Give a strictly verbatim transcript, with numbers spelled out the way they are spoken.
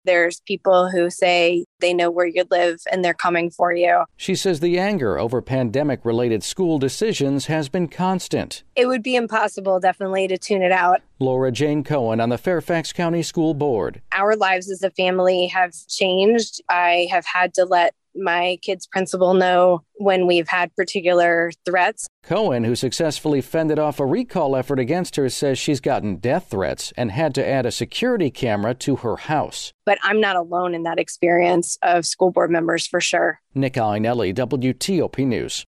There's people who say they know where you live and they're coming for you. She says the anger over pandemic-related school decisions has been constant. It would be impossible, definitely, to tune it out. Laura Jane Cohen on the Fairfax County School Board. Our lives as a family have changed. I have had to let my kid's principal know when we've had particular threats. Cohen, who successfully fended off a recall effort against her, says she's gotten death threats and had to add a security camera to her house. But I'm not alone in that experience of school board members, for sure. Nick Iannelli, W T O P News.